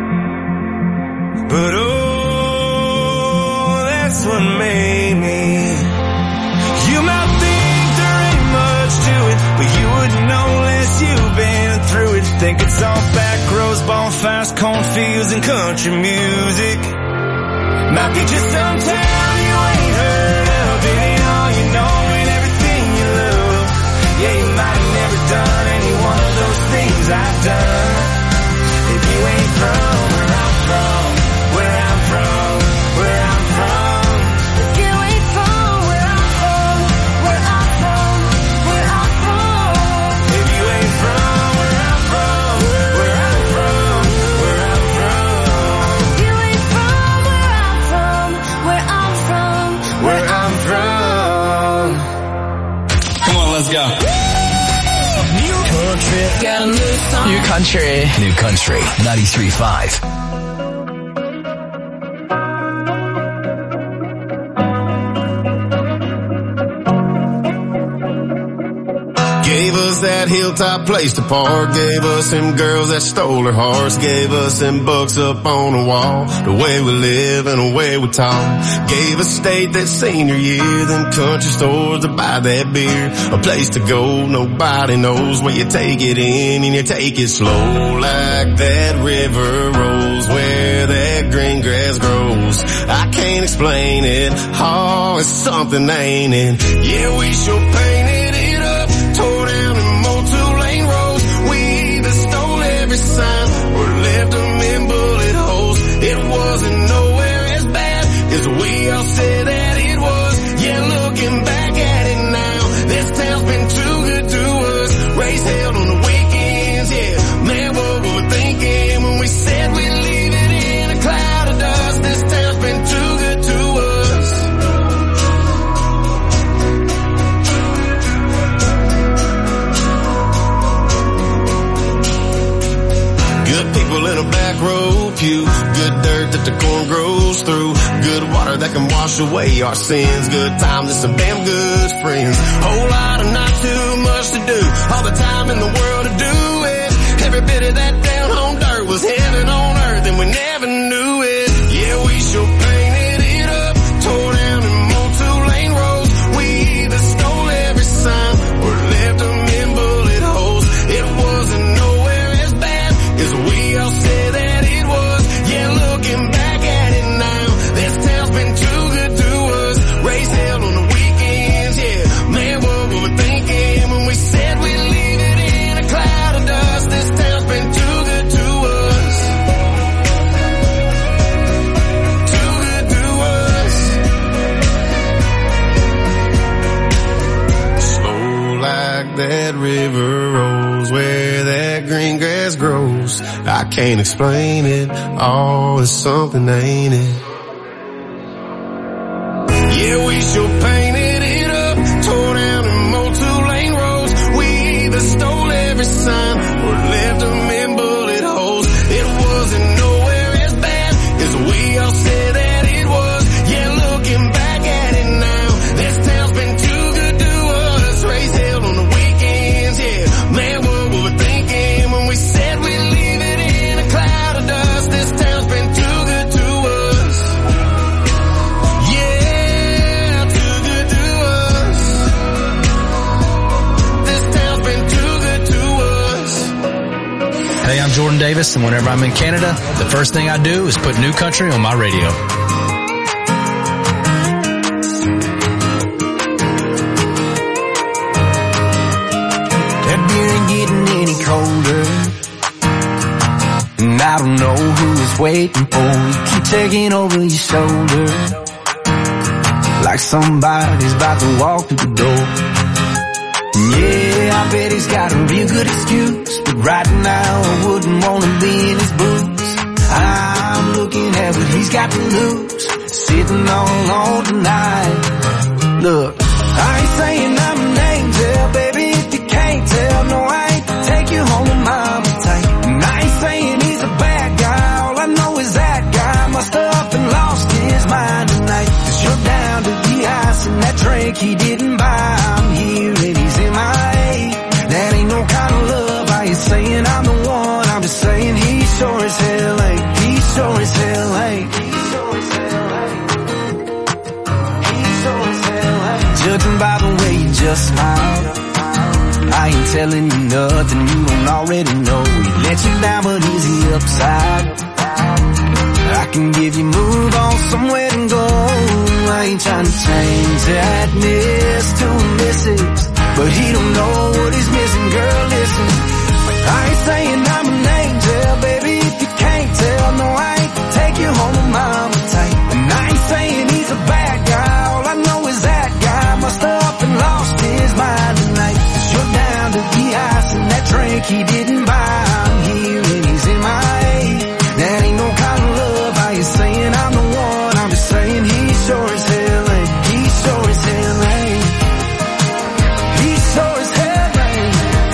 but oh, that's what made me. You might think there ain't much to it, but you wouldn't know unless you've been through it. Think it's all back roads, bonfires, cornfields, and country music. Might be just some town you ain't heard of. It ain't all you know and everything you love. Yeah, you might have never done any one of those things I've done. If you ain't from where I'm from, where I'm from, where I'm from. If you ain't from where I'm from, where I'm from, where I'm from. If you ain't from where I'm from, where I'm from, where I'm from. If you ain't from where I'm from, where I'm from, Where I'm from. Come on, let's go. New country, got a new song. New country. New country. ninety-three point five. Gave us that hilltop place to park. Gave us them girls that stole her hearts. Gave us them books up on the wall. The way we live and the way we talk. Gave us state that senior year. Them country stores to buy that beer. A place to go, nobody knows where you take it in and you take it slow. Like that river rolls where that green grass grows. I can't explain it. Oh, it's something, ain't it? Yeah, we sure painted it up. Tore down and mowed two-lane roads. We either stole every sign or left them in bullet holes. It wasn't nowhere as bad as we all said that it was. Yeah, looking back at it now, this town's been too good to us. Race held on the weekends, yeah. Man, what were we thinking when we said we'd leave it in a cloud of dust? This town's been too good to us. Good people in a back row pew. Good dirt that the corn grows through. Good water that can wash away our sins. Good times and some damn good friends. Whole lot of not too much to do. All the time in the world to do it. Every bit of that down home dirt was heaven on earth and we never knew it. Yeah, we sure painted it up. Tore down and mowed two-lane roads. We either stole every sign or left them in bullet holes. It wasn't nowhere as bad as we all said that it was. Yeah, looking back at it now, this town's been too good to us. Race held on the weekends, yeah. Man, what were we thinking when we said we'd leave it in a cloud of dust? This town's been too good to us. Too good to us. Slow like that river rolls where that green grass grows. I can't explain it. Oh, it's something, ain't it? Yeah, we sure painted it Jordan Davis, and whenever I'm in Canada, the first thing I do is put New Country on my radio. That beer ain't getting any colder, and I don't know who is waiting for you. Keep taking over your shoulder, like somebody's about to walk through the door. Yeah, I bet he's got a real good excuse, but right now I wouldn't want to be in his boots. I'm looking at what he's got to lose, sitting all alone tonight. Look, I ain't saying I'm an angel, baby, if you can't tell. No, I ain't to take you home to mama tight. And I ain't saying he's a bad guy, all I know is that guy must have up and lost his mind tonight. Cause you're down to the ice and that drink he didn't buy. I'm here and he's in my A. That ain't no kind of love, I ain't saying I'm the one, I'm just saying he sure as hell ain't. He sure as hell ain't. He sure as hell ain't. He sure as hell ain't. Judging by the way you just smiled, I ain't telling you nothing you don't already know. He let you down, but is he upside? I can give you move on somewhere to go. I ain't trying to change that miss to a missus, but he don't know what he's missing, girl, listen. I ain't saying I'm an angel, baby, if you can't tell. No, I ain't to take you home to mama tight. And I ain't saying he's a bad guy, all I know is that guy must have up and lost his mind tonight. Cause you're down to the ice and that drink he didn't buy. I'm here and he's in my A. That ain't no kind of love, I ain't saying I'm the one, I'm just saying he sure as hell ain't. He sure as hell ain't. He sure as hell ain't.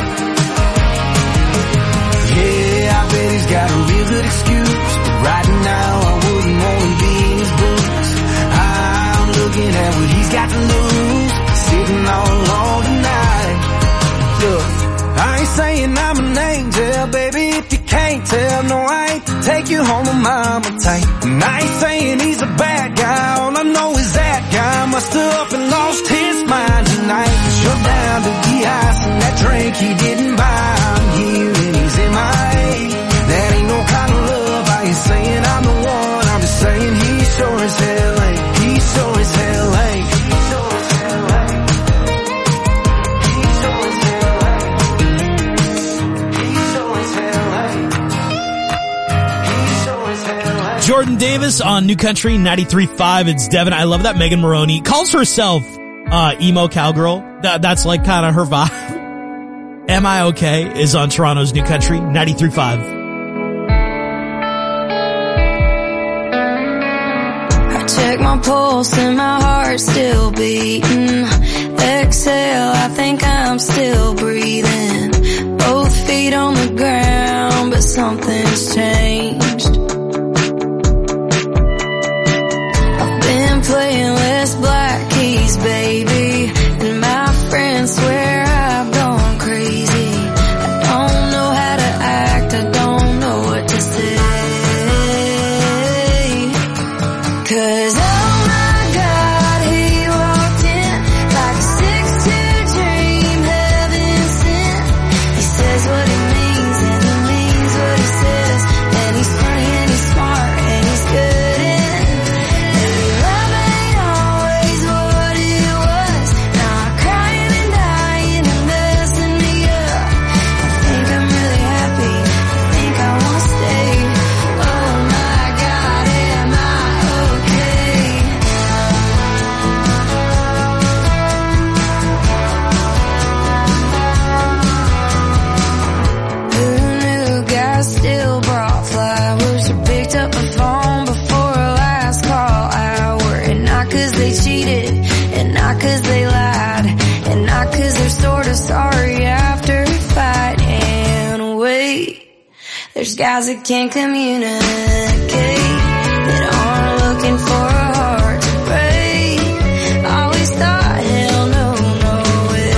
Yeah, I bet he's got a real good excuse, but right now I wouldn't want to be in his boots. I'm looking at what he's got to lose, sitting all alone tonight. Look, I ain't saying I'm an angel, baby, if you can't tell. No, I ain't to take you home to mama tight. And I ain't saying he's a bad guy, all I know is that guy must have up and lost his mind tonight. Cause you're down to the ice and that drink he didn't buy. I'm here and he's in my A. That ain't no kind of love, I ain't saying I'm the one, I'm just saying he sure as hell ain't. He sure as hell ain't. He sure as hell ain't. He sure as hell ain't. He sure as hell ain't. He sure as hell ain't. Jordan Davis on New Country ninety-three point five. It's Devin. I love that Megan Maroney calls herself uh emo cowgirl. That, that's like kind of her vibe. Am I Okay is on Toronto's New Country ninety-three point five. I check my pulse and my heart's still beating. Exhale, I think I'm still breathing. Both feet on the ground, but something's changed. I've been playing West Black Keys, baby, and my friends swear I've gone crazy. I don't know how to act, I don't know what to say. Cause oh my God, he walked in like a six two dream, heaven sent. He says what he means and he means what he says. And he's funny and he's smart and he's good in. Maybe love ain't always what it was. Now I'm crying and dying and messing me up. I think I'm really happy, I think I wanna stay. Oh my God, am I okay? Who knew guys still brought flowers or picked up the phone before a last call hour? And not cause they cheated, and not cause they lied, and not cause they're sorta sorry after a fight. And wait, there's guys that can't communicate, that aren't looking for a heart to break. Always thought, hell no, no way.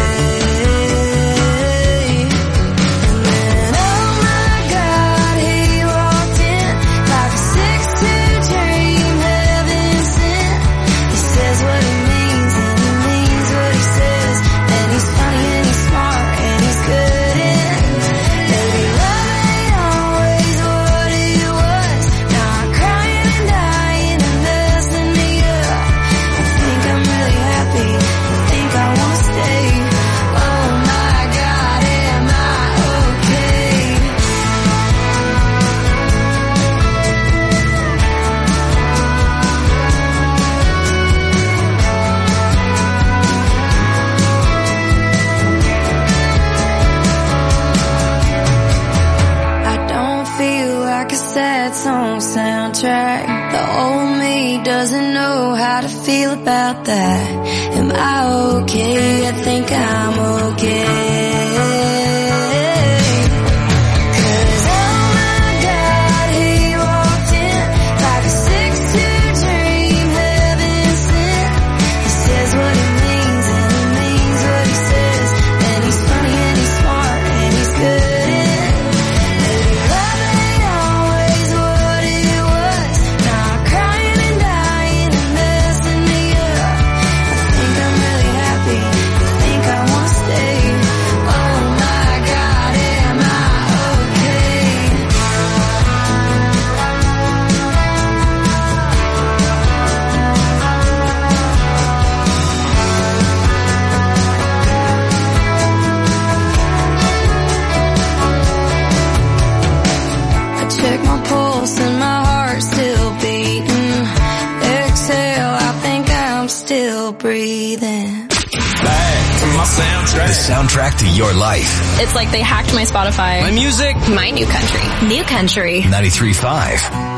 And then oh my God, he walked in like a six two dream, heaven sent. He says what he means and he means what he says. And he's funny and he's smart and he's good in. Maybe love ain't always feel about that? Am I okay? I think I'm okay. Breathing. Back to my soundtrack. The soundtrack to your life. It's like they hacked my Spotify. My music. My new country. New country. ninety-three point five.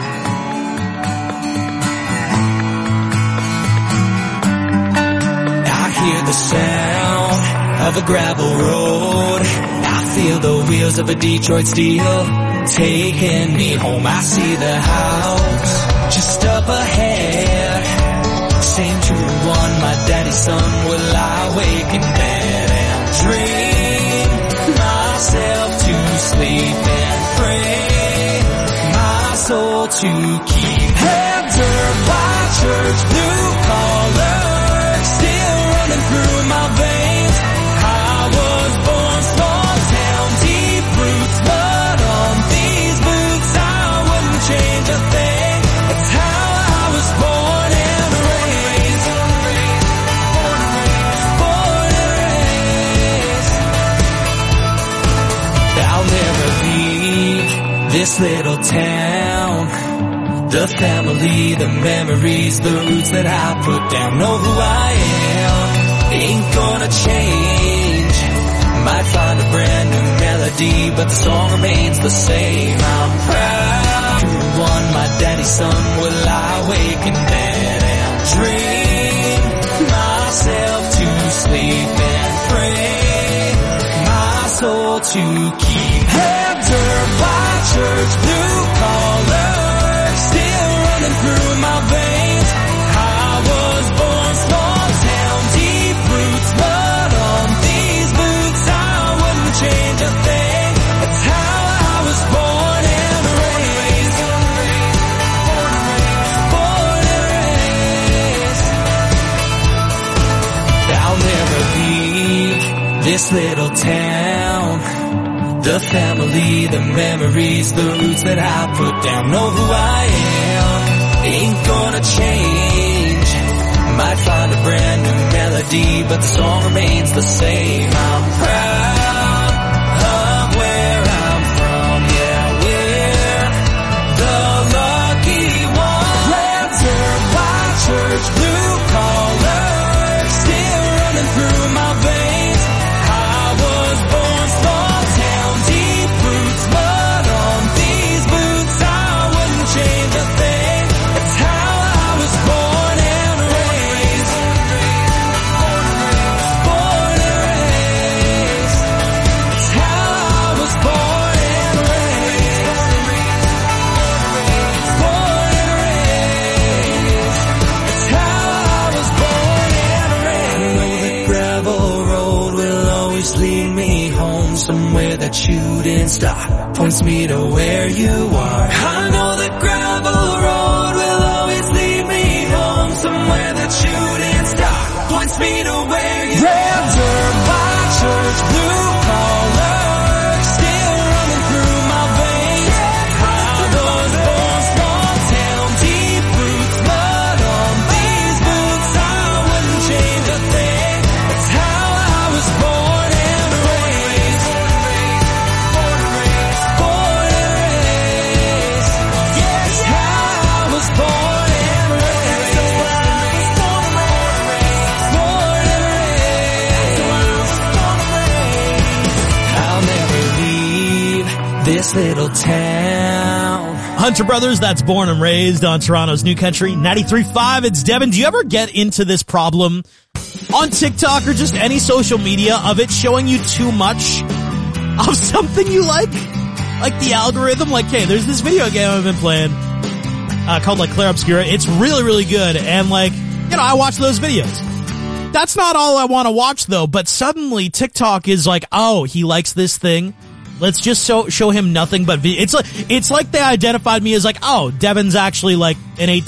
I hear the sound of a gravel road. I feel the wheels of a Detroit Steel taking me home. I see the house just up ahead. Same true one, my daddy's son. Will I wake in bed and dream myself to sleep and pray my soul to keep heaven by church blue collar still running through my veins. I was born small town, deep roots, but on these boots I wouldn't change a thing. It's how I was born. This little town, the family, the memories, the roots that I put down. Know who I am, ain't gonna change. Might find a brand new melody, but the song remains the same. I'm proud to one, my daddy's son. Will I wake in bed and dream myself to sleep and pray my soul to keep heaven by church blue collar still running through my veins. I was born small town, deep roots, but on these boots I wouldn't change a thing. It's how I was born and raised. Born and raised. I'll never leave this little town. The family, the memories, the roots that I put down. Know who I am, ain't gonna change. Might find a brand new melody, but the song remains the same. I'm proud of where I'm from, yeah, we're the lucky ones. Planted by church blue collar, still running through my veins. I was born small town, deep roots, but on these boots I wouldn't change a thing. It's how I was born and raised. Born and raised. It's how I was born and raised. Born and raised. It's how I was born and raised. I know the gravel road will always lead me home, somewhere that you didn't stop, points me to where you are. I know the gravel road will always lead me home, somewhere that you didn't stop, points me to where you are. Red dirt by church blue collar, still running through my veins. I was born small town, deep roots, but on these boots I wouldn't change a thing. It's how I was born and raised. Born and raised. Born and raised. Yes, how I was born and raised. Born and raised. Born and raised. I'll never leave this little town. Hunter Brothers, that's Born and Raised on Toronto's New Country ninety-three point five. It's Devin. Do you ever get into this problem on TikTok or just any social media of it showing you too much of something you like? Like the algorithm, like, hey, there's this video game I've been playing uh, called like Clair Obscura. It's really, really good. And like, you know, I watch those videos. That's not all I want to watch though, but suddenly TikTok is like, oh, he likes this thing. Let's just show, show him nothing but video. It's like, it's like they identified me as like, oh, Devin's actually like an eighteen